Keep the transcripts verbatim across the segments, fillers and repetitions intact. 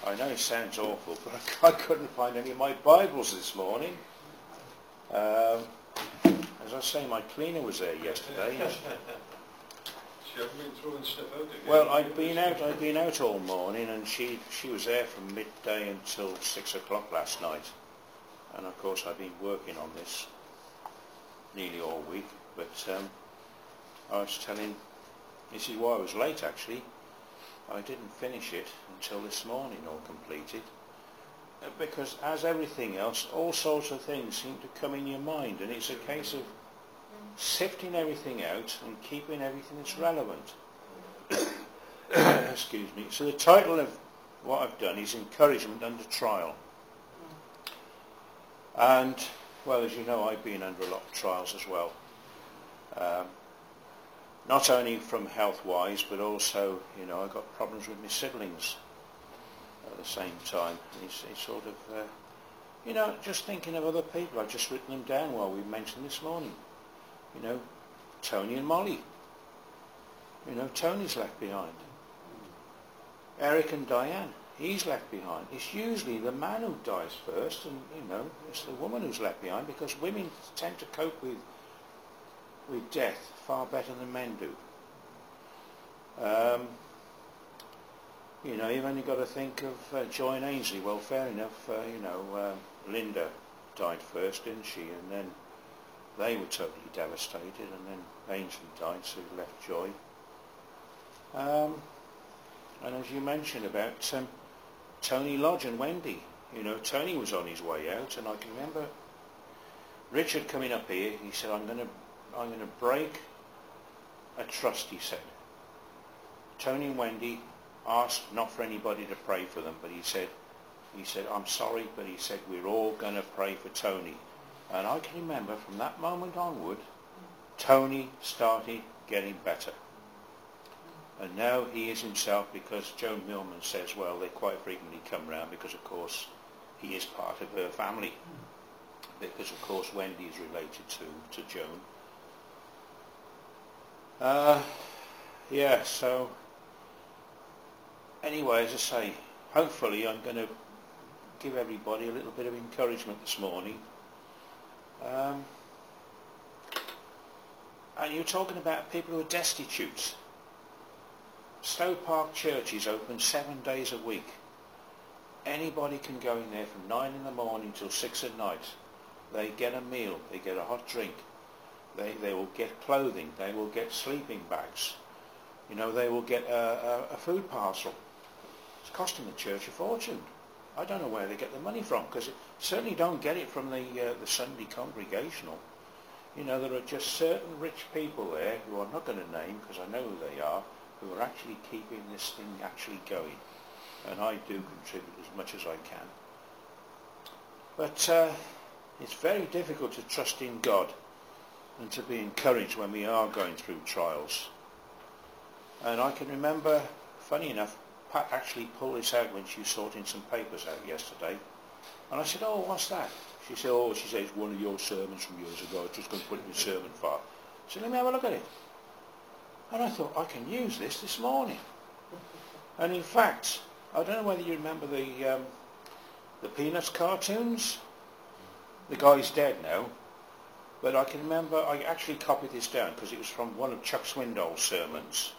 I know it sounds awful, but I, I couldn't find any of my Bibles this morning. Um, as I say, my cleaner was there yesterday. And, She hasn't been throwing stuff out again. well, I'd been out. I'd been out all morning, and she she was there from midday until six o'clock last night. And of course, I've been working on this nearly all week. But um, I was telling, this is why I was late actually. I didn't finish it until this morning, all completed. Uh, because as everything else, all sorts of things seem to come in your mind, and it's a case of sifting everything out and keeping everything that's relevant. Excuse me. So the title of what I've done is Encouragement Under Trial. And, well, as you know, I've been under a lot of trials as well. Um, not only from health-wise, but also, you know, I've got problems with my siblings at the same time. And it's, it's sort of, uh, you know, just thinking of other people. I've just written them down while we mentioned this morning. You know, Tony and Molly. You know, Tony's left behind. Eric and Diane, he's left behind. It's usually the man who dies first, and, you know, it's the woman who's left behind, because women tend to cope with with death far better than men do. Um, you know, you've only got to think of uh, Joy and Ainsley. Well, fair enough, uh, you know, uh, Linda died first, didn't she? And then they were totally devastated, and then Ainsley died, so he left Joy. Um, and as you mentioned about um, Tony Lodge and Wendy, you know, Tony was on his way out, and I can remember Richard coming up here. He said, I'm going to I'm going to break a trust, he said. Tony and Wendy asked not for anybody to pray for them, but he said, he said, I'm sorry, but he said, we're all going to pray for Tony. And I can remember from that moment onward, Tony started getting better. And now he is himself, because Joan Millman says, well, they quite frequently come round because, of course, he is part of her family. Because, of course, Wendy is related to, to Joan. Uh, yeah, so anyway, as I say, hopefully I'm going to give everybody a little bit of encouragement this morning. Um, and you're talking about people who are destitute. Stowe Park Church is open seven days a week. Anybody can go in there from nine in the morning till six at night. They get a meal, they get a hot drink. They, they will get clothing, they will get sleeping bags, you know, they will get a, a, a food parcel. It's costing the church a fortune. I don't know where they get the money from, because certainly don't get it from the, uh, the Sunday Congregational. You know, there are just certain rich people there, who I'm not going to name because I know who they are, who are actually keeping this thing actually going. And I do contribute as much as I can. But uh, it's very difficult to trust in God and to be encouraged when we are going through trials. And I can remember, funny enough, Pat actually pulled this out when she was sorting some papers out yesterday. And I said, oh, what's that? She said, oh, she says, one of your sermons from years ago. I was just going to put it in the sermon file. I said, let me have a look at it. And I thought, I can use this this morning. And in fact, I don't know whether you remember the, um, the Peanuts cartoons. The guy's dead now. But I can remember, I actually copied this down because it was from one of Chuck Swindoll's sermons.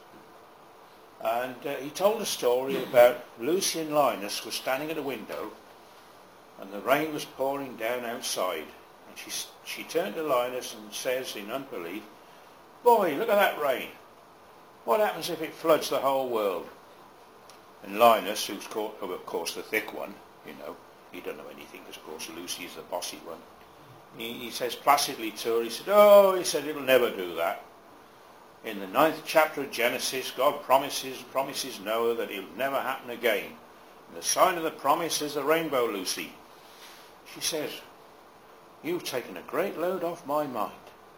And uh, he told a story about Lucy and Linus were standing at a window and the rain was pouring down outside. And she, she turned to Linus and says in unbelief, boy, look at that rain. What happens if it floods the whole world? And Linus, who's called, oh, of course the thick one, you know, he doesn't know anything because of course Lucy is the bossy one. He, he says placidly to her, he said, oh, he said, it'll never do that. In the ninth chapter of Genesis, God promises promises Noah that it'll never happen again. And the sign of the promise is the rainbow, Lucy. She says, you've taken a great load off my mind.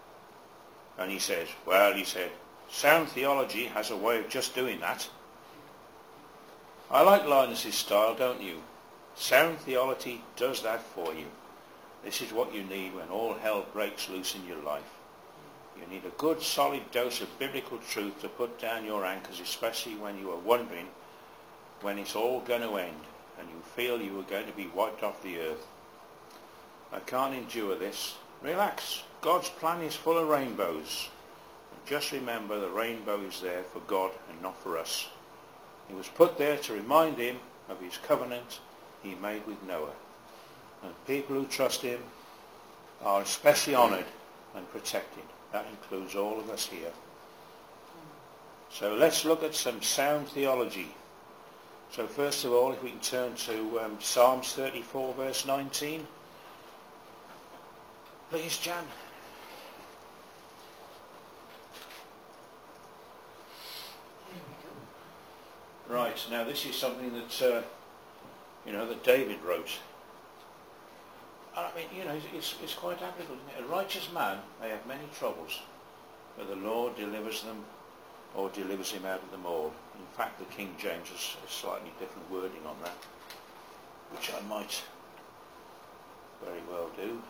And he says, well, he said, sound theology has a way of just doing that. I like Linus's style, don't you? Sound theology does that for you. This is what you need when all hell breaks loose in your life. You need a good solid dose of biblical truth to put down your anchors, especially when you are wondering when it's all going to end. and you feel you are going to be wiped off the earth. I can't endure this. Relax. God's plan is full of rainbows. And just remember, the rainbow is there for God and not for us. It was put there to remind him of his covenant he made with Noah. And people who trust him are especially honoured and protected. That includes all of us here. So let's look at some sound theology. So first of all, if we can turn to um, Psalms thirty-four, verse nineteen. Please, Jan. Right, now this is something that, uh, you know, that David wrote. And I mean, you know, it's, it's quite applicable, isn't it? A righteous man may have many troubles, but the Lord delivers them, or delivers him out of them all. In fact, the King James has a slightly different wording on that, which I might very well do.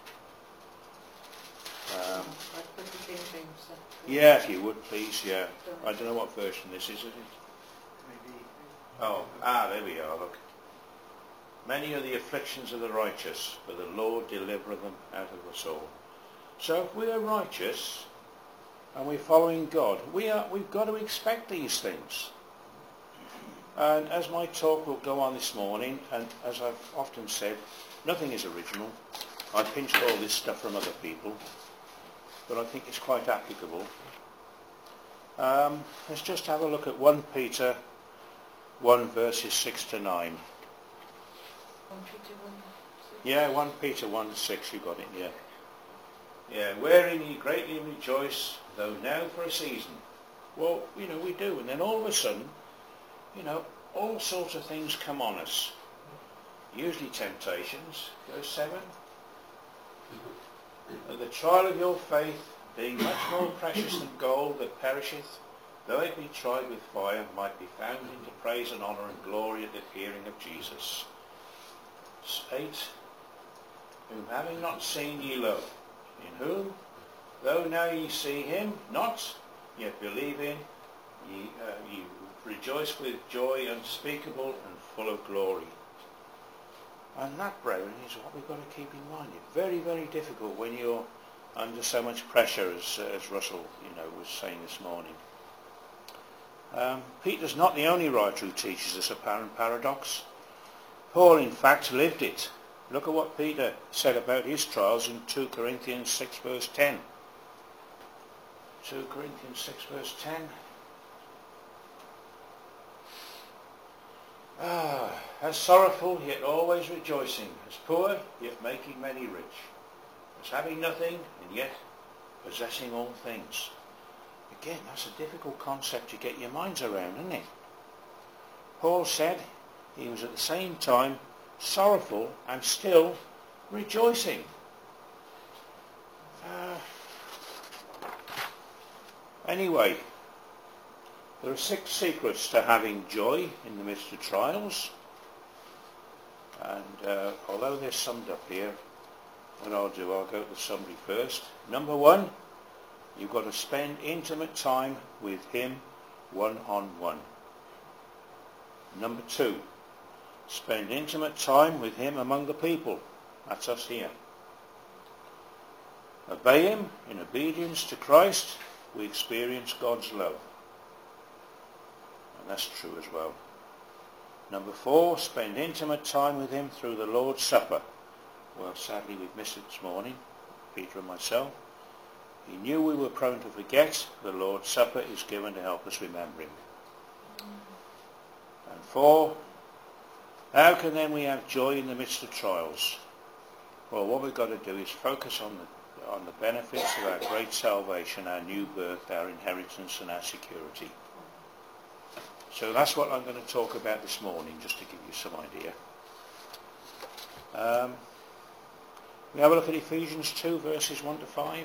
Um, I'd put the King James up. yeah, if you would, please, yeah. I don't know what version this is, is it? Maybe. Oh, ah, there we are, look. Many are the afflictions of the righteous, but the Lord delivereth them out of us all. So if we are righteous and we're following God, we are, we've got to expect these things. And as my talk will go on this morning, and as I've often said, nothing is original. I pinched all this stuff from other people, but I think it's quite applicable. Um, let's just have a look at First Peter one, verses six to nine. One Peter one, six. Yeah, First Peter one, six, you got it, yeah. Yeah, wherein ye greatly rejoice, though now for a season. Well, you know, we do, and then all of a sudden, you know, all sorts of things come on us. Usually temptations, verse seven. And the trial of your faith, being much more precious than gold that perisheth, though it be tried with fire, might be found into praise and honour and glory at the appearing of Jesus. eight. Whom having not seen ye love, in whom, though now ye see him not, yet believe in, ye, uh, ye rejoice with joy unspeakable and full of glory. And that, brethren, is what we've got to keep in mind. It's very, very difficult when you're under so much pressure, as, uh, as Russell, you know, was saying this morning. Um, Peter's not the only writer who teaches this apparent paradox. Paul, in fact, lived it. Look at what Peter said about his trials in Second Corinthians six, verse ten. Second Corinthians six, verse ten. Ah, as sorrowful, yet always rejoicing, as poor, yet making many rich, as having nothing, and yet possessing all things. Again, that's a difficult concept to get your minds around, isn't it? Paul said he was at the same time sorrowful and still rejoicing. Uh, anyway, there are six secrets to having joy in the midst of trials. And uh, although they're summed up here, what I'll do, I'll go to the summary first. Number one, you've got to spend intimate time with him one-on-one. Number two, spend intimate time with him among the people. That's us here. Obey him in obedience to Christ. We experience God's love. And that's true as well. Number four, spend intimate time with him through the Lord's Supper. Well, sadly, we've missed it this morning, Peter and myself. He knew we were prone to forget. The Lord's Supper is given to help us remember him. And four, how can then we have joy in the midst of trials? Well, what we've got to do is focus on the, on the benefits of our great salvation, our new birth, our inheritance and our security. So that's what I'm going to talk about this morning, just to give you some idea. Um, we have a look at Ephesians two, verses one to five.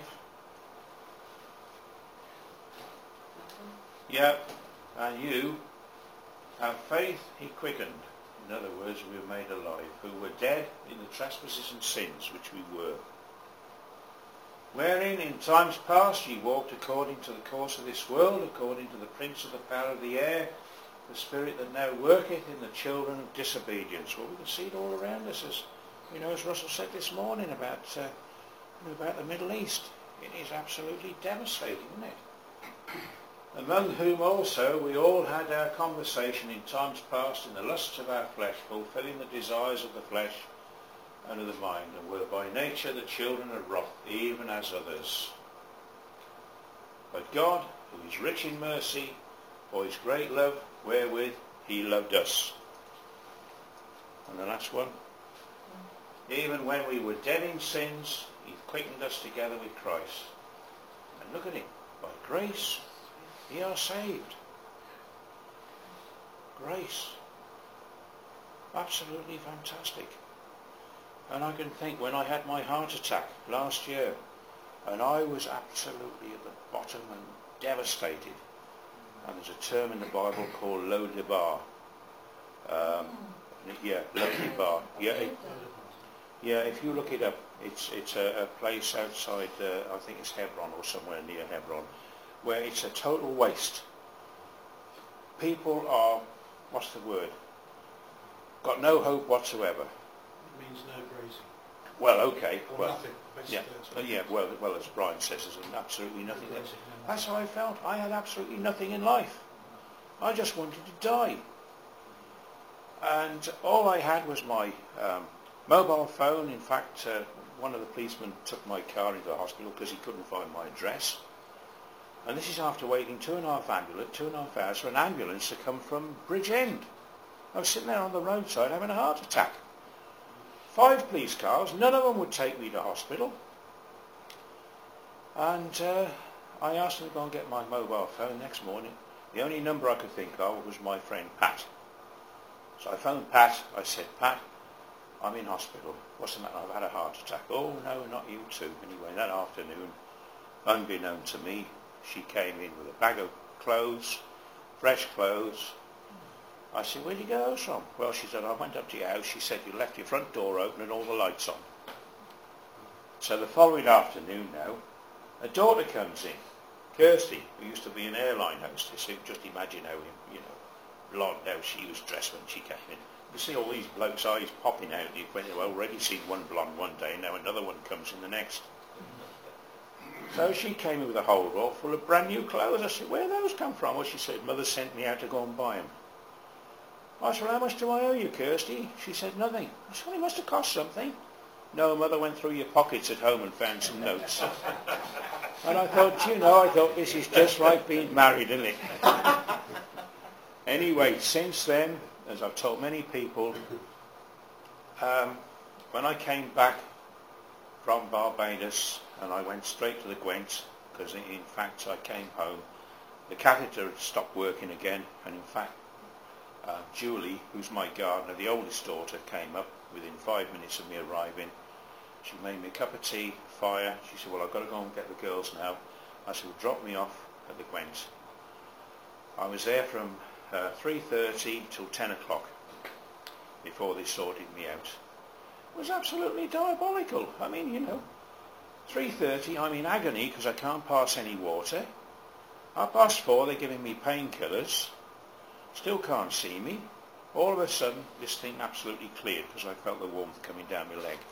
Yeah, and you have faith he quickened. In other words, we were made alive, who were dead in the trespasses and sins which we were. Wherein in times past ye walked according to the course of this world, according to the prince of the power of the air, the spirit that now worketh in the children of disobedience. Well, we can see it all around us, as you know, as Russell said this morning about uh, about the Middle East. It is absolutely devastating, isn't it? Among whom also we all had our conversation in times past in the lusts of our flesh, fulfilling the desires of the flesh and of the mind, and were by nature the children of wrath, even as others. But God, who is rich in mercy, for his great love wherewith he loved us. And the last one. Even when we were dead in sins, he quickened us together with Christ. And look at it. By grace, ye are saved. Grace. Absolutely fantastic. And I can think when I had my heart attack last year, and I was absolutely at the bottom and devastated. And there's a term in the Bible called lo debar. Um, yeah, lo debar. Yeah, it, yeah. If you look it up, it's it's a, a place outside. Uh, I think it's Hebron or somewhere near Hebron, where it's a total waste. People are, what's the word? Got no hope whatsoever. It means no grazing. Well, okay. Or well, nothing, yeah, basically. uh, yeah. Well, well, as Brian says, there's absolutely nothing. No There. grazing, no. That's how I felt. I had absolutely nothing in life. I just wanted to die. And all I had was my um, mobile phone. In fact, uh, one of the policemen took my car into the hospital because he couldn't find my address. And this is after waiting two and a half ambulance, two and a half hours for an ambulance to come from Bridgend. I was sitting there on the roadside having a heart attack. Five police cars, none of them would take me to hospital. And uh, I asked them to go and get my mobile phone next morning. The only number I could think of was my friend Pat. So I phoned Pat. I said, Pat, I'm in hospital. What's the matter? I've had a heart attack. Oh, no, not you too. Anyway, that afternoon, unbeknown to me, she came in with a bag of clothes, fresh clothes. I said, where'd you get those from? Well, she said, I went up to your house. She said, you left your front door open and all the lights on. So the following afternoon now, a daughter comes in, Kirsty, who used to be an airline hostess. You just imagine how, you know, blonde, how she was dressed when she came in. You see all these blokes' eyes popping out when you've already seen one blonde one day, and now another one comes in the next. So she came in with a whole roll full of brand new clothes. I said, where those come from? Well, she said, Mother sent me out to go and buy them. I said, well, how much do I owe you, Kirsty? She said, nothing. I said, well, it must have cost something. No, Mother went through your pockets at home and found some notes. And I thought, you know, I thought, this is just like being married, isn't it? Anyway, since then, as I've told many people, um, when I came back from Barbados and I went straight to the Gwent, because in fact I came home, the catheter had stopped working again, and in fact uh, Julie, who's my gardener, the oldest daughter, came up within five minutes of me arriving. She made me a cup of tea, fire. She said, well, I've got to go and get the girls now. I said, well, drop me off at the Gwent. I was there from uh, three thirty till ten o'clock before they sorted me out. It was absolutely diabolical. I mean, you know, three thirty, I'm in agony because I can't pass any water. Half past four, they're giving me painkillers. Still can't see me. All of a sudden, this thing absolutely cleared because I felt the warmth coming down my leg.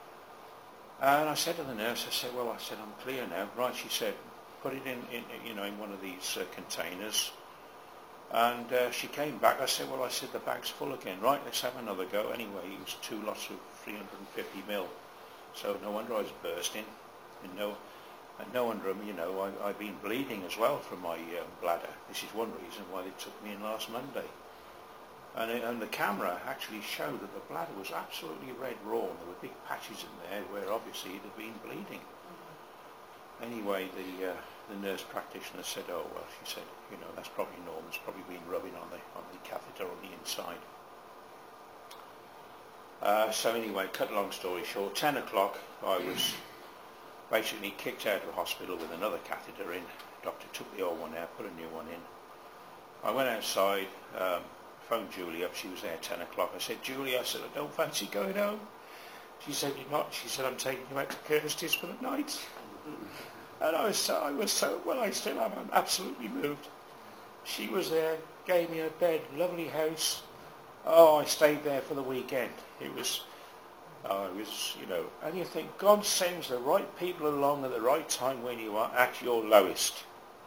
And I said to the nurse, I said, well, I said, I'm clear now. Right, she said, put it in, in you know, in one of these uh, containers. And uh, she came back. I said, well, I said, the bag's full again. Right, let's have another go. Anyway, it was two lots of three hundred fifty mil. So no wonder I was bursting. And no, and no wonder, you know, I, I've been bleeding as well from my um, bladder. This is one reason why they took me in last Monday. And, it, and the camera actually showed that the bladder was absolutely red raw. There were big patches in there where obviously it had been bleeding. Anyway, the uh, the nurse practitioner said, oh, well, she said, you know, that's probably normal. It's probably been rubbing on the, on the catheter on the inside. Uh, so anyway, cut a long story short, ten o'clock, I was basically kicked out of the hospital with another catheter in. Doctor took the old one out, put a new one in. I went outside, um, phoned Julie up. She was there at ten o'clock. I said, Julie, I said, I don't fancy going home. She said, you're not? She said, I'm taking you out to Kirsty's for the night. And I was so, I was so, well, I still am, I'm absolutely moved. She was there gave me a bed, lovely house. Oh, I stayed there for the weekend. It was, oh, it was, you know, and you think God sends the right people along at the right time when you are at your lowest.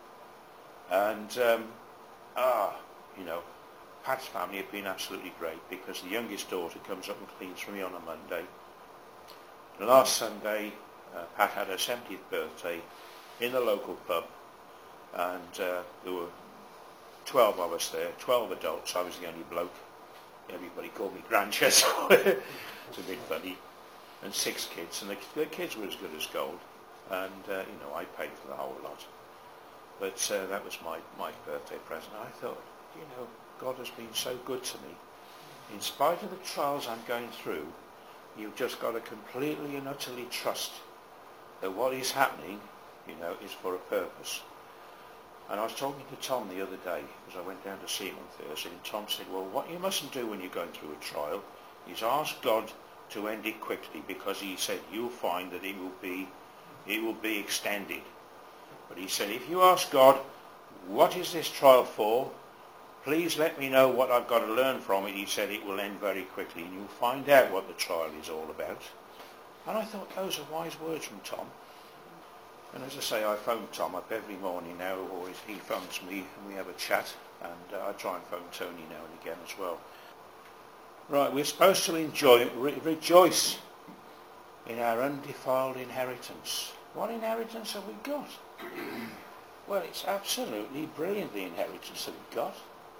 And, um, ah, you know, Pat's family have been absolutely great because the youngest daughter comes up and cleans for me on a Monday. And last Sunday, uh, Pat had her seventieth birthday in the local pub, and uh, there were twelve of us there, twelve adults. I was the only bloke. Everybody called me Grandchester. It's a bit funny. And six kids, and the, the kids were as good as gold. And, uh, you know, I paid for the whole lot. But uh, that was my, my birthday present. I thought, you know, God has been so good to me. In spite of the trials I'm going through, you've just got to completely and utterly trust that what is happening, you know, is for a purpose. And I was talking to Tom the other day, because I went down to see him on Thursday, and Tom said, well, what you mustn't do when you're going through a trial is ask God to end it quickly, because he said you'll find that it will be, it will be extended. But he said, if you ask God, what is this trial for? Please let me know what I've got to learn from it. He said it will end very quickly, and you'll find out what the trial is all about. And I thought, those are wise words from Tom. And as I say, I phone Tom up every morning now, or he phones me, and we have a chat. And uh, I try and phone Tony now and again as well. Right, we're supposed to enjoy, re- rejoice in our undefiled inheritance. What inheritance have we got? Well, it's absolutely brilliant, the inheritance that we've got.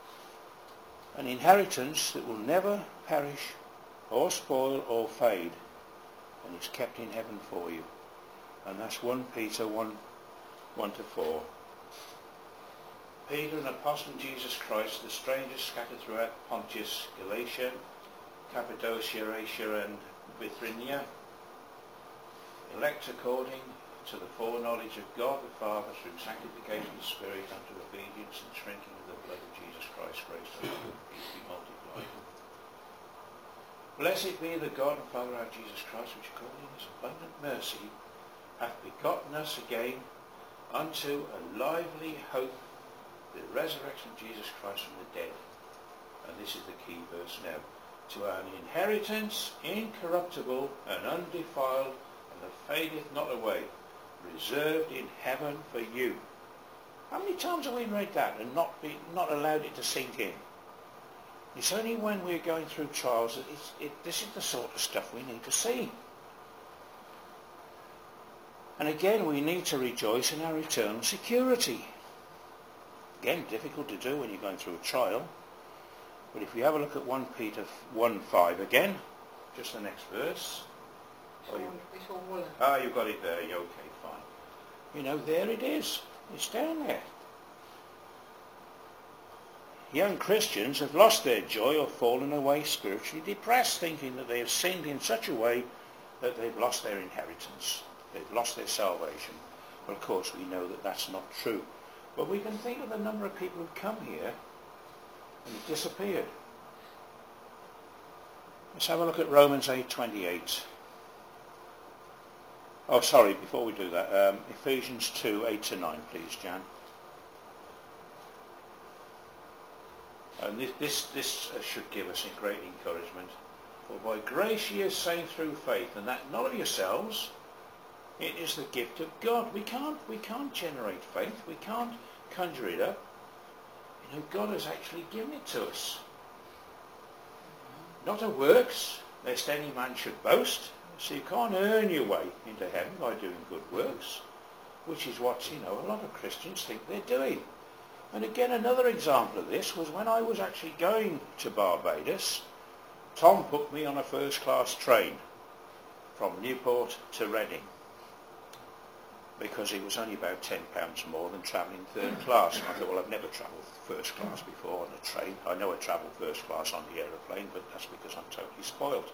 An inheritance that will never perish or spoil or fade, and it's kept in heaven for you. And that's First Peter one, one to four. Peter, an apostle of Jesus Christ, the strangers scattered throughout Pontus, Galatia, Cappadocia, Asia and Bithynia, elect according to the foreknowledge of God the Father through sanctification of the Spirit unto obedience and drinking of the blood of Jesus Christ, grace and peace be multiplied. Blessed be the God and Father of Jesus Christ, which according to his abundant mercy hath begotten us again unto a lively hope, the resurrection of Jesus Christ from the dead. And this is the key verse now. To an inheritance incorruptible and undefiled, and that fadeth not away, reserved in heaven for you. How many times have we read that and not be, not allowed it to sink in? It's only when we're going through trials that it's, it, this is the sort of stuff we need to see. And again, we need to rejoice in our eternal security. Again, difficult to do when you're going through a trial. But if we have a look at First Peter one five again, just the next verse. It's all, it's all woolen. Ah, you've got it there. You're okay, fine. You know, there it is. It's down there. Young Christians have lost their joy or fallen away spiritually depressed, thinking that they have sinned in such a way that they've lost their inheritance. They've lost their salvation. Well, of course, we know that that's not true. But we can think of the number of people who've come here and disappeared. Let's have a look at Romans eight twenty-eight. Oh, sorry, before we do that, um, Ephesians two, eight to nine, please, Jan. And this, this, this uh, should give us a great encouragement. For by grace ye are saved through faith, and that not of yourselves, it is the gift of God. We can't, we can't generate faith. We can't conjure it up. You know, God has actually given it to us. Not of works, lest any man should boast. So you can't earn your way into heaven by doing good works, which is what, you know, a lot of Christians think they're doing. And again, another example of this was when I was actually going to Barbados. Tom put me on a first-class train from Newport to Reading, because it was only about ten pounds more than travelling third class. And I thought, well, I've never travelled first class before on a train. I know I travelled first class on the aeroplane, but that's because I'm totally spoiled.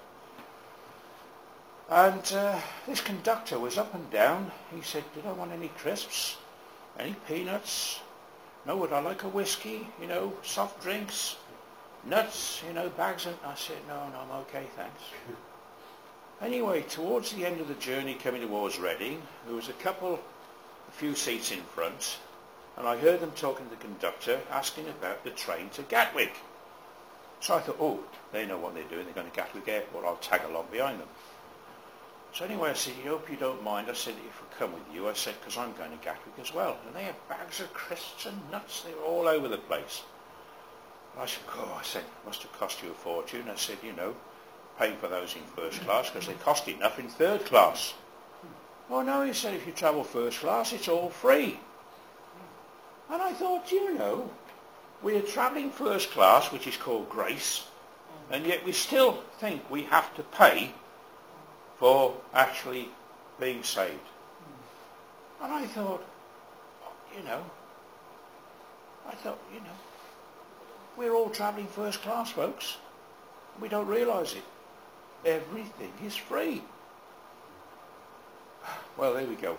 And uh, this conductor was up and down. He said, did I want any crisps? Any peanuts? No, would I like a whiskey? You know, soft drinks? Nuts? You know, bags of... I said, no, no, I'm okay, thanks. Anyway, towards the end of the journey coming towards Reading, there was a couple, a few seats in front, and I heard them talking to the conductor, asking about the train to Gatwick. So I thought, oh, they know what they're doing, they're going to Gatwick Airport, I'll tag along behind them. So anyway, I said, I hope you don't mind. I said, if I come with you, I said, because I'm going to Gatwick as well. And they had bags of crisps and nuts, they were all over the place. I said, oh, I said, it must have cost you a fortune. I said, you know, paying for those in first class, because they cost enough in third class. Oh no, he said, if you travel first class, it's all free. And I thought, you know, we are travelling first class, which is called grace, and yet we still think we have to pay for actually being saved. And I thought, you know, I thought, you know, we're all travelling first class, folks. We don't realise it. Everything is free. Well, there we go.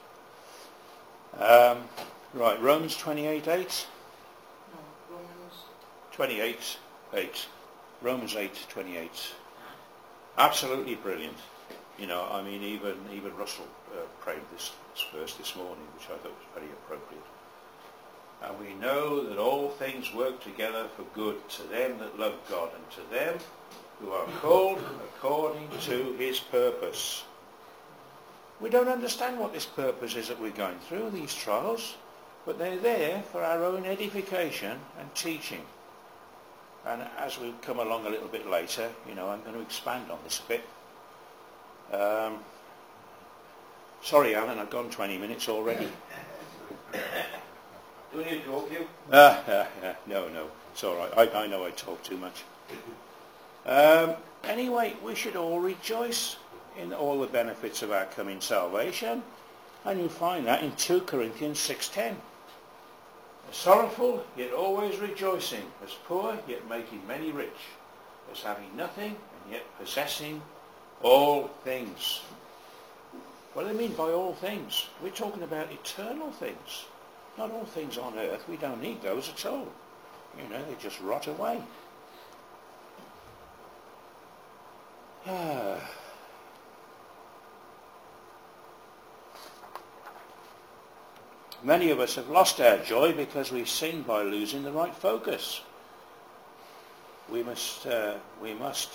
Um, right, Romans twenty-eight eight. No, Romans. twenty-eight eight. Romans eight twenty-eight. Absolutely brilliant. You know, I mean, even even Russell uh, prayed this, this verse this morning, which I thought was very appropriate. And we know that all things work together for good to them that love God, and to them who are called according to his purpose. We don't understand what this purpose is that we're going through, these trials, but they're there for our own edification and teaching. And as we come along a little bit later, you know, I'm going to expand on this a bit. Um, sorry, Alan, I've gone twenty minutes already. Do we need to talk to you? Ah, ah, ah, no, no, it's all right. I, I know I talk too much. Um, anyway, we should all rejoice in all the benefits of our coming salvation, and you find that in two Corinthians six ten. Sorrowful, yet always rejoicing, as poor, yet making many rich, as having nothing, and yet possessing all things. What do they mean by all things? We're talking about eternal things, not all things on earth. We don't need those at all. You know, they just rot away. Ah. Many of us have lost our joy because we've sinned by losing the right focus. We must, uh, we must,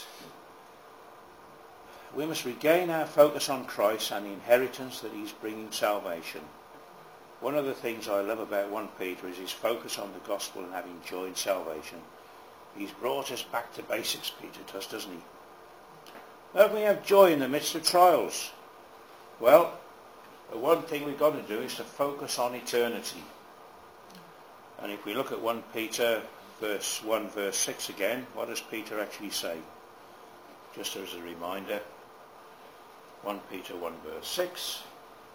we must regain our focus on Christ and the inheritance that he's bringing salvation. One of the things I love about First Peter is his focus on the gospel and having joy in salvation. He's brought us back to basics, Peter does, doesn't he? Don't we have joy in the midst of trials? Well, the one thing we've got to do is to focus on eternity. And if we look at First Peter verse one, verse six again, what does Peter actually say? Just as a reminder, First Peter one, verse six.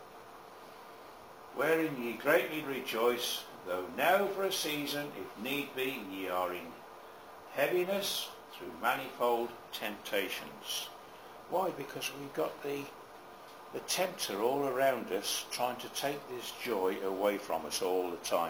Wherein ye greatly rejoice, though now for a season, if need be, ye are in heaviness through manifold temptations. Why? Because we've got the the tempter all around us trying to take this joy away from us all the time.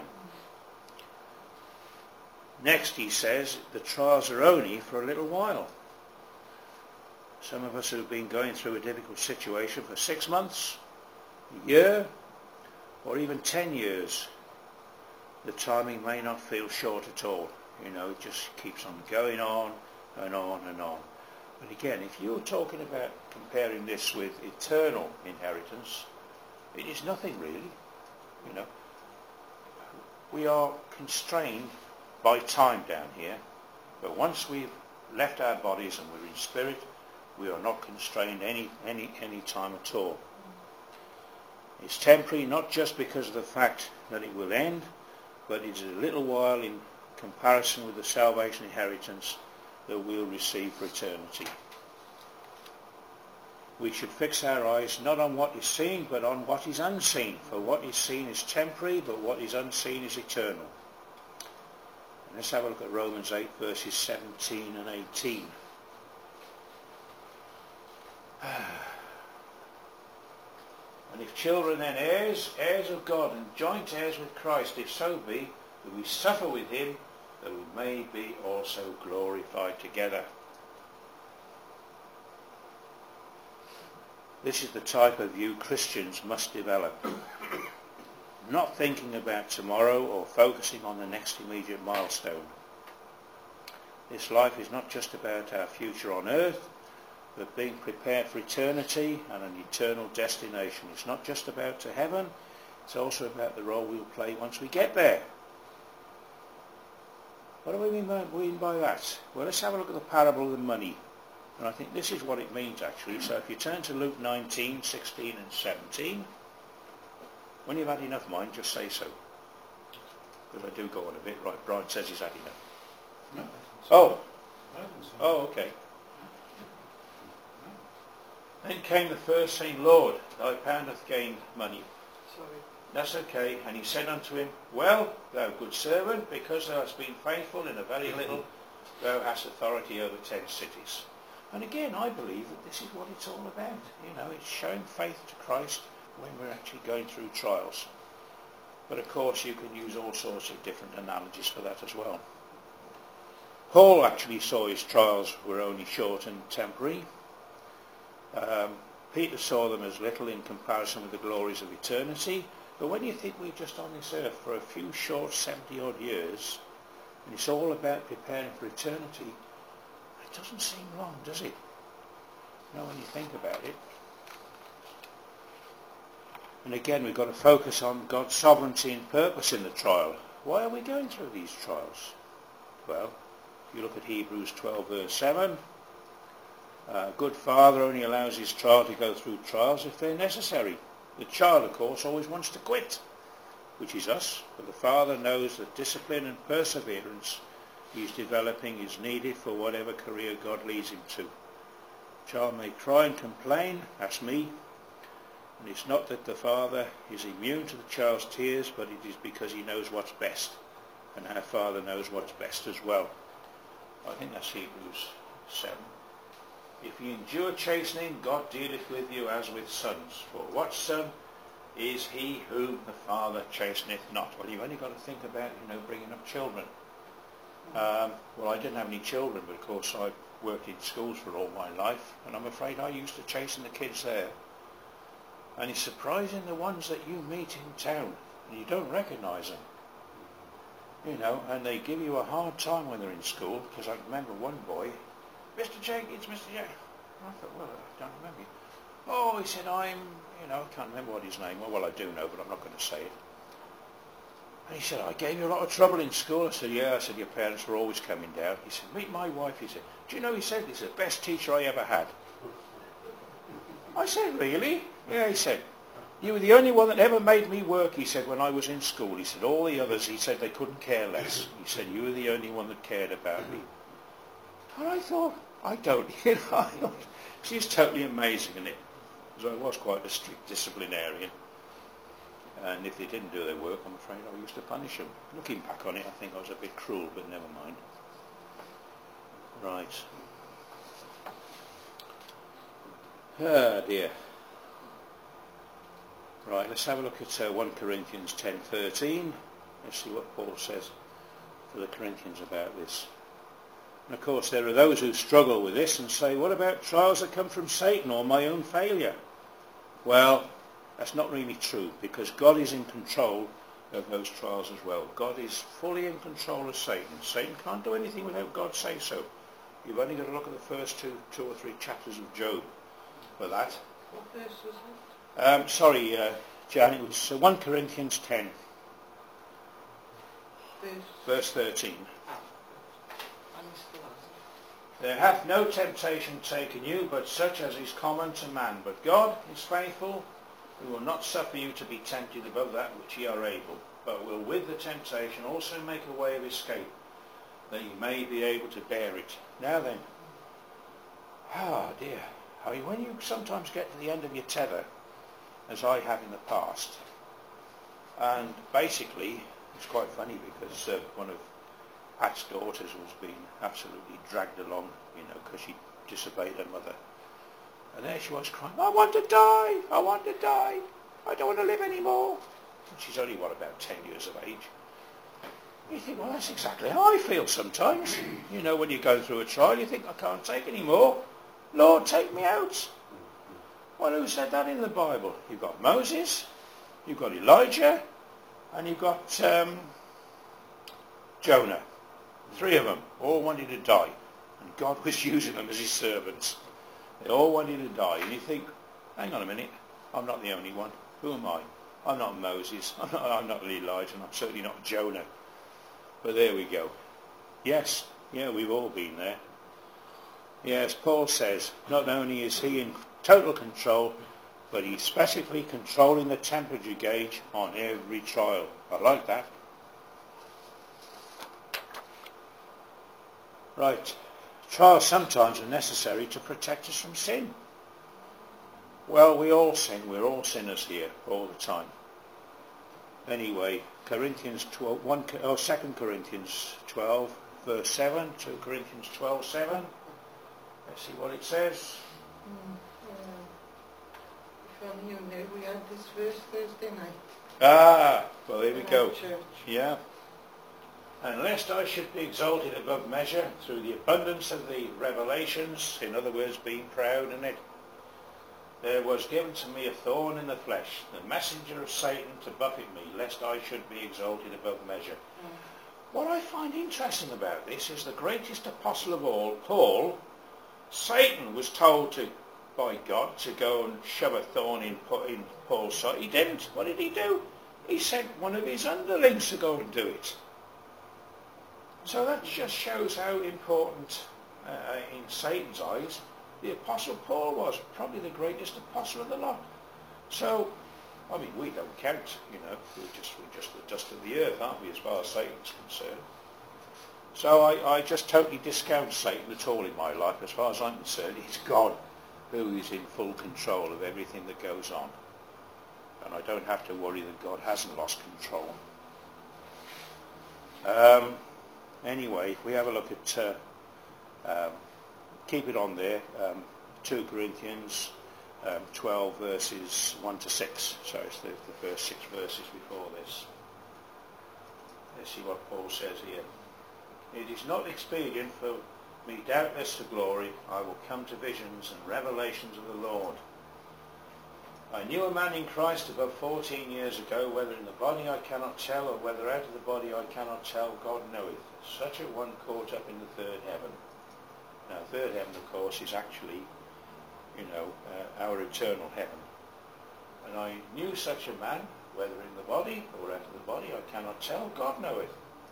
Next he says the trials are only for a little while. Some of us have been going through a difficult situation for six months, a year, or even ten years. The timing may not feel short at all. You know, it just keeps on going on and on and on. But again, if you're talking about comparing this with eternal inheritance, it is nothing really. You know, we are constrained by time down here, but once we've left our bodies and we're in spirit, we are not constrained any any any time at all. It's temporary, not just because of the fact that it will end, but it's a little while in comparison with the salvation inheritance that we'll receive for eternity. We should fix our eyes not on what is seen, but on what is unseen. For what is seen is temporary, but what is unseen is eternal. And let's have a look at Romans eight, verses seventeen and eighteen. And if children, then heirs, heirs of God, and joint heirs with Christ, if so be that we suffer with him, that we may be also glorified together. This is the type of view Christians must develop. not thinking about tomorrow or focusing on the next immediate milestone. This life is not just about our future on earth, but being prepared for eternity and an eternal destination. It's not just about to heaven, it's also about the role we'll play once we get there. What do we mean by, mean by that? Well, let's have a look at the parable of the money. And I think this is what it means actually. So if you turn to Luke nineteen, sixteen and seventeen, when you've had enough, mind, just say so. Because I do go on a bit. Right, Brian says he's had enough. No. Oh. Oh, okay. Then came the first, saying, Lord, thy pound hath gained money. Sorry. That's okay. And he said unto him, Well, thou good servant, because thou hast been faithful in a very little, thou hast authority over ten cities. And again, I believe that this is what it's all about. You know, it's showing faith to Christ when we're actually going through trials. But of course, you can use all sorts of different analogies for that as well. Paul actually saw his trials were only short and temporary. Um, Peter saw them as little in comparison with the glories of eternity. But when you think we're just on this earth for a few short seventy-odd years, and it's all about preparing for eternity, it doesn't seem long, does it? You know, when you think about it. And again, we've got to focus on God's sovereignty and purpose in the trial. Why are we going through these trials? Well, if you look at Hebrews twelve verse seven, a good father only allows his child to go through trials if they're necessary. The child, of course, always wants to quit, which is us, but the father knows that discipline and perseverance he's developing is needed for whatever career God leads him to. The child may cry and complain, that's me, and it's not that the father is immune to the child's tears, but it is because he knows what's best, and our Father knows what's best as well. I think that's Hebrews seven. If you endure chastening, God dealeth with you as with sons. For what son is he whom the Father chasteneth not? Well, you've only got to think about, you know, bringing up children. Um, well, I didn't have any children, but of course I worked in schools for all my life, and I'm afraid I used to chasten the kids there. And it's surprising the ones that you meet in town, and you don't recognise them. You know, and they give you a hard time when they're in school, because I remember one boy, Mister Jenkins, Mister Jenkins. I thought, well, I don't remember you. Oh, he said, I'm, you know, I can't remember what his name was. Well, I do know, but I'm not going to say it. And he said, I gave you a lot of trouble in school. I said, yeah. I said, your parents were always coming down. He said, meet my wife. He said, do you know, he said, he's the best teacher I ever had. I said, really? Yeah, he said, you were the only one that ever made me work, he said, when I was in school. He said, all the others, he said, they couldn't care less. He said, you were the only one that cared about me. And I thought, I don't, you know, I thought, she's totally amazing, isn't it? Because I was quite a strict disciplinarian. And if they didn't do their work, I'm afraid I used to punish them. Looking back on it, I think I was a bit cruel, but never mind. Right. Ah, dear. Right, let's have a look at uh, First Corinthians ten thirteen. Let's see what Paul says to the Corinthians about this. And of course, there are those who struggle with this and say, what about trials that come from Satan or my own failure? Well, that's not really true, because God is in control of those trials as well. God is fully in control of Satan. Satan can't do anything without God say so. You've only got to look at the first two, two or three chapters of Job for that. What verse was it? Um, sorry, uh, Jan, it was uh, First Corinthians ten, Verse. verse thirteen. Ah. I missed the last. There hath no temptation taken you, but such as is common to man. But God is faithful, who will not suffer you to be tempted above that which ye are able, but will with the temptation also make a way of escape, that ye may be able to bear it. Now then, ah dear, I mean, when you sometimes get to the end of your tether, as I have in the past, and basically, it's quite funny because uh, one of Pat's daughters was being absolutely dragged along, you know, because she disobeyed her mother. And there she was crying, I want to die, I want to die, I don't want to live anymore. And she's only, what, about ten years of age. You think, well, that's exactly how I feel sometimes. You know, when you go through a trial, you think, I can't take any more. Lord, take me out. Well, who said that in the Bible? You've got Moses, you've got Elijah, And you've got um, Jonah. Three of them, all wanted to die. And God was using them as his servants. They all wanted to die. And you think, hang on a minute, I'm not the only one. Who am I? I'm not Moses. I'm not, I'm not Elijah. And I'm certainly not Jonah. But there we go. Yes, yeah, we've all been there. Yes, Paul says, not only is he in total control, but he's specifically controlling the temperature gauge on every trial. I like that. Right. Trials sometimes are necessary to protect us from sin. Well, we all sin. We're all sinners here all the time. Anyway, Corinthians twelve, one, oh, Second Corinthians twelve, verse seven, Second Corinthians twelve, seven. Let's see what it says. Mm, yeah. If only you knew we had this verse Thursday night. Ah, well, there we in our go. church. Yeah. And lest I should be exalted above measure through the abundance of the revelations, in other words, being proud in it, there was given to me a thorn in the flesh, the messenger of Satan to buffet me, lest I should be exalted above measure. Mm. What I find interesting about this is the greatest apostle of all, Paul, Satan was told to, by God, to go and shove a thorn in, in Paul's side. He didn't. What did he do? He sent one of his underlings to go and do it. So that just shows how important, uh, in Satan's eyes, the Apostle Paul was. Probably the greatest apostle of the lot. So, I mean, we don't count, you know. We're just, we're just the dust of the earth, aren't we, as far as Satan's concerned. So I, I just totally discount Satan at all in my life. As far as I'm concerned, it's God who is in full control of everything that goes on. And I don't have to worry that God hasn't lost control. Um... Anyway, if we have a look at, uh, um, keep it on there, um, two Corinthians um, twelve verses one to six. So it's the, the first six verses before this. Let's see what Paul says here. It is not expedient for me doubtless to glory. I will come to visions and revelations of the Lord. I knew a man in Christ above fourteen years ago, whether in the body I cannot tell, or whether out of the body I cannot tell, God knoweth. Such a one caught up in the third heaven. Now, third heaven, of course, is actually, you know, uh, our eternal heaven. And I knew such a man, whether in the body or out of the body, I cannot tell, God knoweth.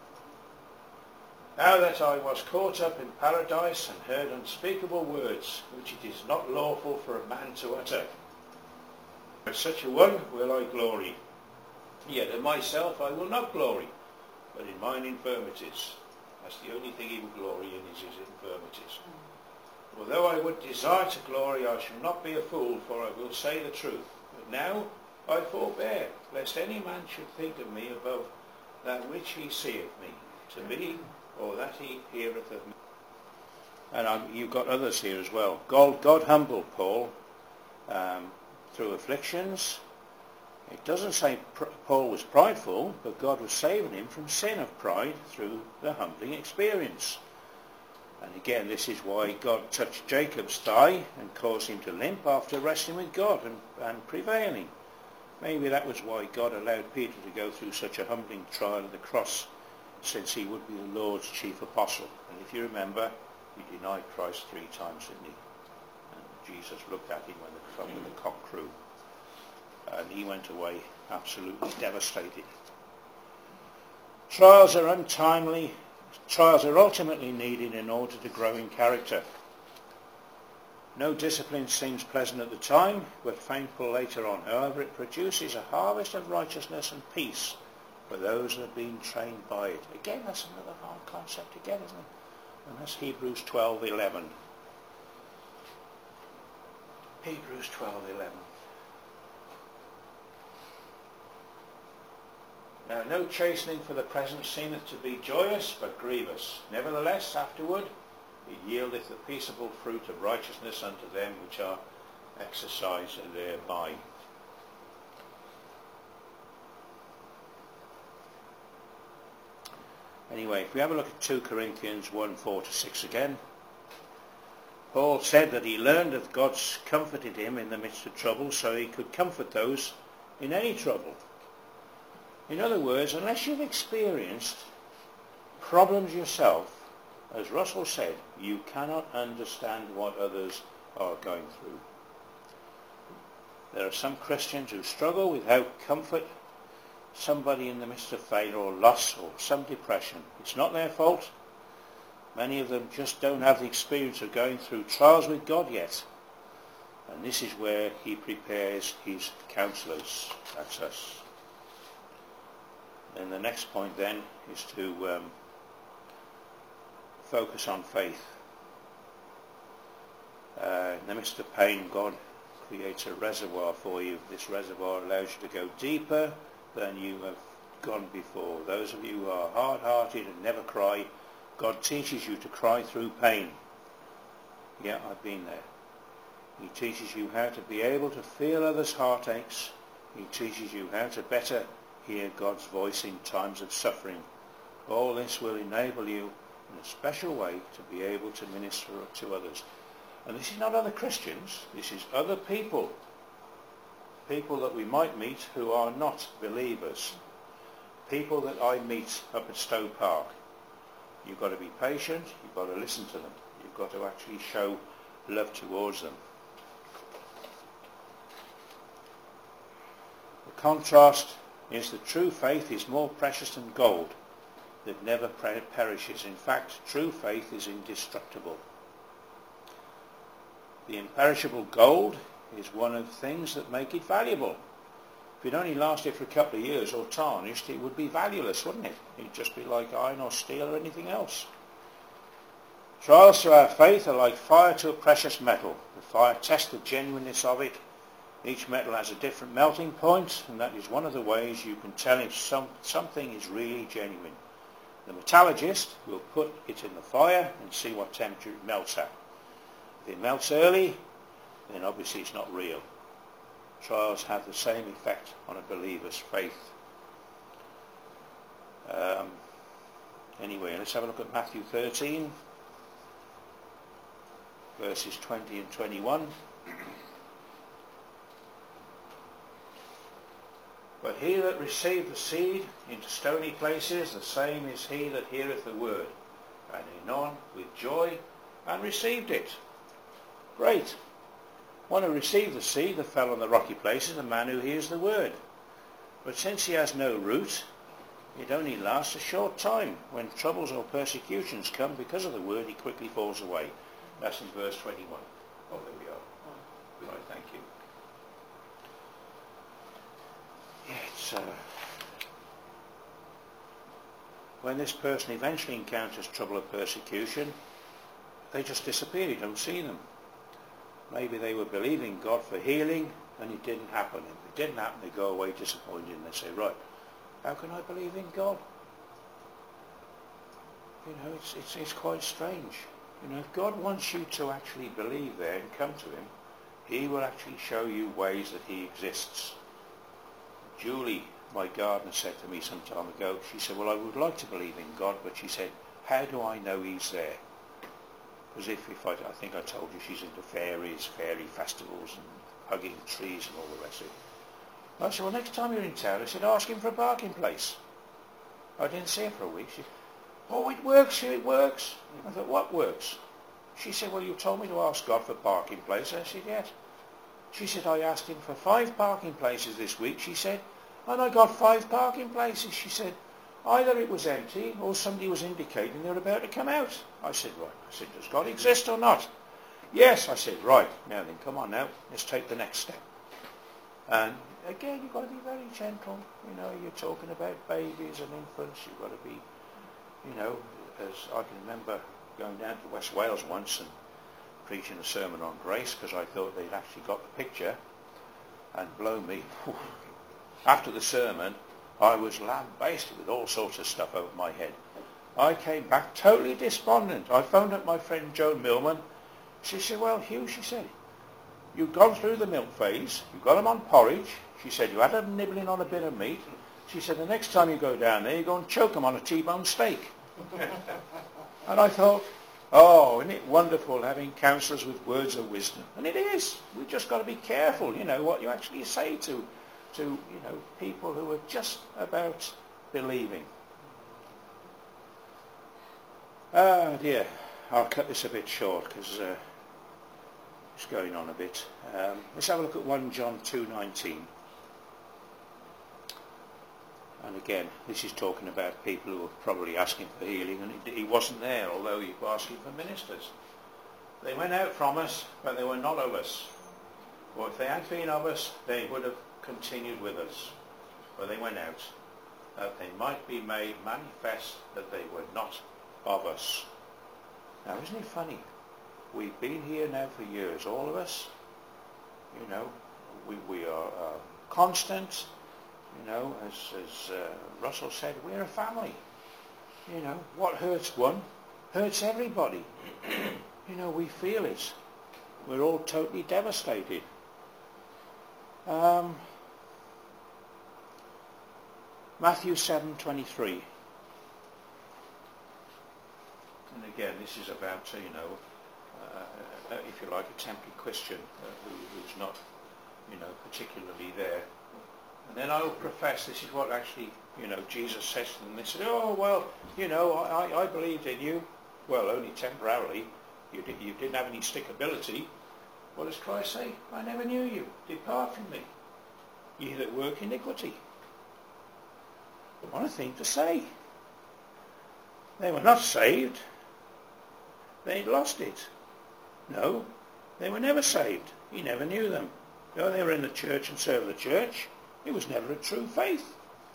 Now that I was caught up in paradise and heard unspeakable words, which it is not lawful for a man to utter. But such a one will I glory. Yet of myself I will not glory, but in mine infirmities. That's the only thing he will glory in, is his infirmities. Although I would desire to glory, I shall not be a fool, for I will say the truth. But now I forbear, lest any man should think of me above that which he seeth me to be, or that he heareth of me. And um, you've got others here as well. God, God humbled Paul um, through afflictions. It doesn't say pr- Paul was prideful, but God was saving him from sin of pride through the humbling experience. And again, this is why God touched Jacob's thigh and caused him to limp after wrestling with God and, and prevailing. Maybe that was why God allowed Peter to go through such a humbling trial of the cross, since he would be the Lord's chief apostle. And if you remember, he denied Christ three times, didn't he? And Jesus looked at him when the, when the cock crew. And he went away absolutely devastated. Trials are untimely. Trials are ultimately needed in order to grow in character. No discipline seems pleasant at the time, but painful later on. However, it produces a harvest of righteousness and peace for those that have been trained by it. Again, that's another hard concept again, isn't it? And that's Hebrews twelve eleven. Hebrews twelve eleven. Now, no chastening for the present seemeth to be joyous, but grievous. Nevertheless, afterward, it yieldeth the peaceable fruit of righteousness unto them which are exercised thereby. Anyway, if we have a look at two Corinthians one, four to six again, Paul said that he learned that God comforted him in the midst of trouble, so he could comfort those in any trouble. In other words, unless you've experienced problems yourself, as Russell said, you cannot understand what others are going through. There are some Christians who struggle without comfort, somebody in the midst of failure or loss or some depression. It's not their fault. Many of them just don't have the experience of going through trials with God yet. And this is where he prepares his counsellors. That's us. And the next point then is to um, focus on faith. Uh, in the midst of pain, God creates a reservoir for you. This reservoir allows you to go deeper than you have gone before. Those of you who are hard-hearted and never cry, God teaches you to cry through pain. Yeah, I've been there. He teaches you how to be able to feel others' heartaches. He teaches you how to better hear God's voice in times of suffering. All this will enable you in a special way to be able to minister to others. And this is not other Christians, this is other people. People that we might meet who are not believers. People that I meet up at Stowe Park. You've got to be patient, you've got to listen to them. You've got to actually show love towards them. The contrast is that true faith is more precious than gold that never perishes. In fact, true faith is indestructible. The imperishable gold is one of the things that make it valuable. If it only lasted for a couple of years or tarnished, it would be valueless, wouldn't it? It'd just be like iron or steel or anything else. Trials to our faith are like fire to a precious metal. The fire tests the genuineness of it. Each metal has a different melting point, and that is one of the ways you can tell if some, something is really genuine. The metallurgist will put it in the fire and see what temperature it melts at. If it melts early, then obviously it's not real. Trials have the same effect on a believer's faith. Um, anyway, let's have a look at Matthew thirteen, verses twenty and twenty-one. But he that received the seed into stony places, the same is he that heareth the word, and anon with joy, and received it. Great. One who received the seed that fell on the rocky places, a man who hears the word. But since he has no root, it only lasts a short time. When troubles or persecutions come because of the word, he quickly falls away. That's in verse twenty-one. Oh, there we are. Right, thank you. Yeah, it's, uh, when this person eventually encounters trouble or persecution, they just disappear. You don't see them. Maybe they were believing God for healing and it didn't happen. If it didn't happen, they go away disappointed and they say, right, how can I believe in God? You know, it's, it's, it's quite strange. You know, if God wants you to actually believe there and come to him, he will actually show you ways that he exists. Julie, my gardener, said to me some time ago, she said, well, I would like to believe in God, but she said, how do I know he's there? Because if, if I, I think I told you she's into fairies, fairy festivals and hugging trees and all the rest of it. I said, well, next time you're in town, I said, ask him for a parking place. I didn't see her for a week. She said, oh, it works here, it works. I thought, what works? She said, well, you told me to ask God for a parking place. I said, yes. She said, I asked him for five parking places this week, she said, and I got five parking places. She said, either it was empty or somebody was indicating they were about to come out. I said, right. I said, does God exist or not? Yes. I said, right. Now then, come on now. Let's take the next step. And again, you've got to be very gentle. You know, you're talking about babies and infants. You've got to be, you know, as I can remember going down to West Wales once and preaching a sermon on grace because I thought they'd actually got the picture, and blow me. After the sermon, I was lambasted with all sorts of stuff over my head. I came back totally despondent. I phoned up my friend Joan Millman. She said, well, Hugh, she said, you've gone through the milk phase, you've got them on porridge. She said, you had them nibbling on a bit of meat. She said, the next time you go down there, you go and choke them on a T-bone steak. And I thought, oh, isn't it wonderful having counsellors with words of wisdom? And it is. We've just got to be careful, you know, what you actually say to to, you know, people who are just about believing. Ah, dear. I'll cut this a bit short because uh, it's going on a bit. Um, let's have a look at First John two nineteen. And again, this is talking about people who were probably asking for healing, and he, he wasn't there, although he was asking for ministers. They went out from us, but they were not of us. Or if they had been of us, they would have continued with us. But they went out, that they might be made manifest that they were not of us. Now, isn't it funny? We've been here now for years, all of us. You know, we, we are uh, constant. You know, as, as uh, Russell said, we're a family. You know, what hurts one hurts everybody. You know, we feel it. We're all totally devastated. Um, Matthew seven twenty-three. And again, this is about, uh, you know, uh, uh, if you like, a temporary Christian uh, who, who's not, you know, particularly there. And then I will profess, this is what actually, you know, Jesus says to them. They said, oh, well, you know, I, I believed in you. Well, only temporarily. You, did, you didn't have any stickability. What does Christ say? I never knew you. Depart from me, ye that work iniquity. What a thing to say. They were not saved. They'd lost it. No, they were never saved. He never knew them. Though they were in the church and served the church, it was never a true faith.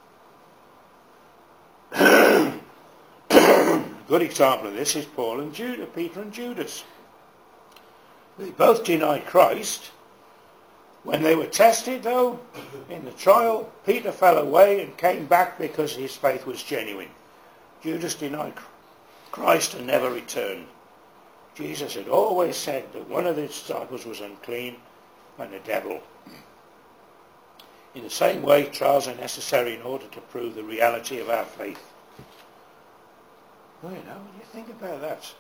A good example of this is Paul and Judas, Peter and Judas. They both denied Christ. When they were tested, though, in the trial, Peter fell away and came back because his faith was genuine. Judas denied Christ and never returned. Jesus had always said that one of the disciples was unclean and a devil. In the same way, trials are necessary in order to prove the reality of our faith. Well, you know, when you think about that.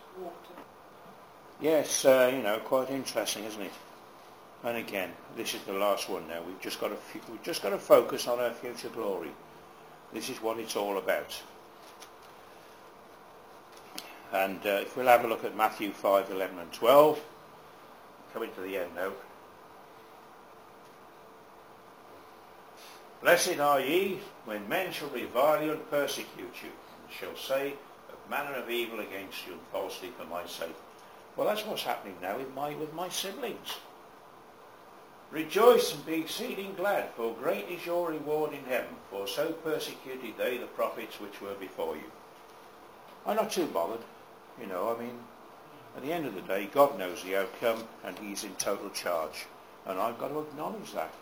Yes, uh, you know, quite interesting, isn't it? And again, this is the last one now. We've just got to, we've just got to focus on our future glory. This is what it's all about. And uh, if we'll have a look at Matthew five, eleven and twelve, coming to the end now. Blessed are ye when men shall revile you and persecute you, and shall say of manner of evil against you and falsely for my sake. Well, that's what's happening now with my with my siblings. Rejoice and be exceeding glad, for great is your reward in heaven, for so persecuted they the prophets which were before you. I'm not too bothered, you know, I mean, at the end of the day, God knows the outcome, and he's in total charge, and I've got to acknowledge that.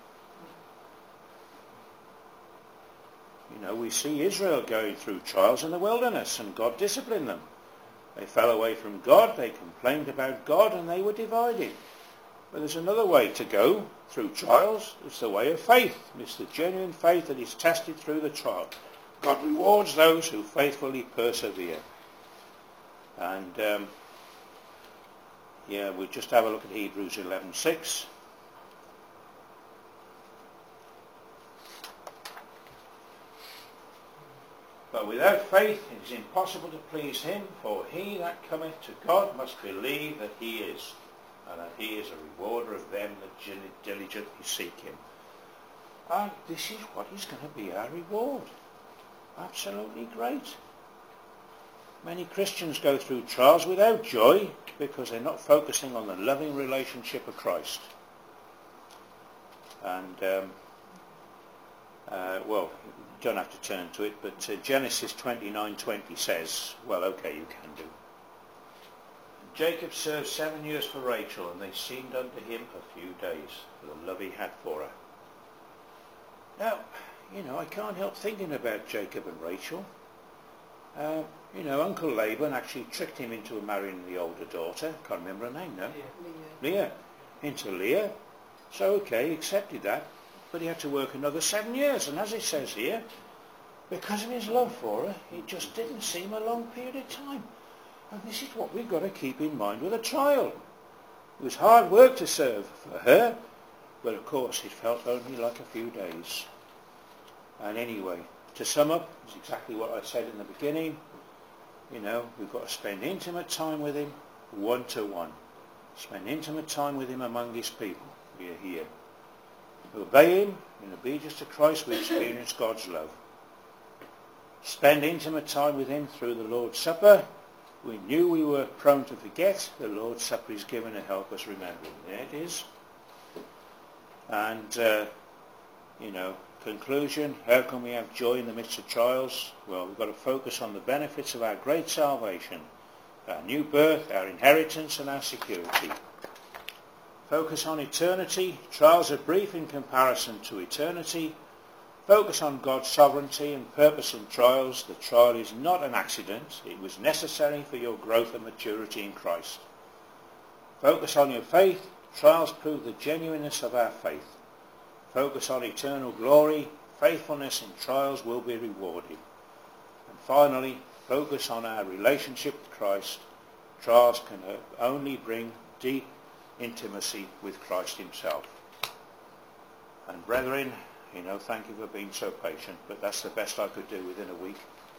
You know, we see Israel going through trials in the wilderness, and God disciplined them. They fell away from God, they complained about God, and they were divided. But there's another way to go through trials. It's the way of faith. It's the genuine faith that is tested through the trial. God rewards those who faithfully persevere. And, um, yeah, we'll just have a look at Hebrews eleven six. But without faith it is impossible to please him, for he that cometh to God must believe that he is, and that he is a rewarder of them that diligently seek him. And this is what is going to be our reward. Absolutely great. Many Christians go through trials without joy because they're not focusing on the loving relationship of Christ. And, um, uh, well, you don't have to turn to it, but uh, Genesis twenty-nine twenty says, well, okay, you can do. Jacob served seven years for Rachel, and they seemed unto him a few days, for the love he had for her. Now, you know, I can't help thinking about Jacob and Rachel. Uh, you know, Uncle Laban actually tricked him into marrying the older daughter. Can't remember her name now. Leah. Leah. Into Leah. So, okay, he accepted that. But he had to work another seven years. And as it says here, because of his love for her, it just didn't seem a long period of time. And this is what we've got to keep in mind with a child. It was hard work to serve for her, But of course it felt only like a few days. And anyway, to sum up, it's exactly what I said in the beginning. You know, we've got to spend intimate time with him, one to one. Spend intimate time with him among his people. We are here. Obey him. In obedience to Christ, we experience God's love. Spend intimate time with him through the Lord's Supper. We knew we were prone to forget. The Lord's Supper is given to help us remember. There it is. And, uh, you know, conclusion, how can we have joy in the midst of trials? Well, we've got to focus on the benefits of our great salvation, our new birth, our inheritance, and our security. Focus on eternity. Trials are brief in comparison to eternity. Focus on God's sovereignty and purpose in trials. The trial is not an accident. It was necessary for your growth and maturity in Christ. Focus on your faith. Trials prove the genuineness of our faith. Focus on eternal glory. Faithfulness in trials will be rewarded. And finally, focus on our relationship with Christ. Trials can only bring deep intimacy with Christ himself. And brethren, you know, thank you for being so patient, but that's the best I could do within a week.